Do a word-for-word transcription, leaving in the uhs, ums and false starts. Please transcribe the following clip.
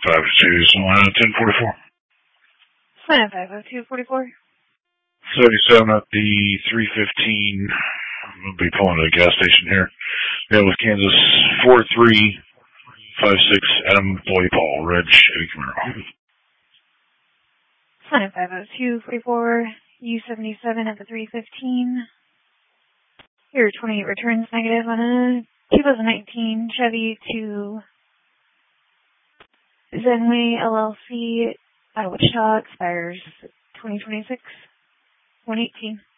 five oh two, so uh, ten forty-four. Sign five oh two forty-four. thirty-seven at the three fifteen. I'm going to be pulling at a gas station here. Yeah, with Kansas four three five six Adam Floyd Paul, Reg Eddie Camaro. Sign five oh two forty-four. U seventy-seven at the three fifteen. Here, twenty-eight returns negative on a twenty nineteen Chevy to Zenway L L C out of Wichita, expires twenty twenty-six, one eighteen.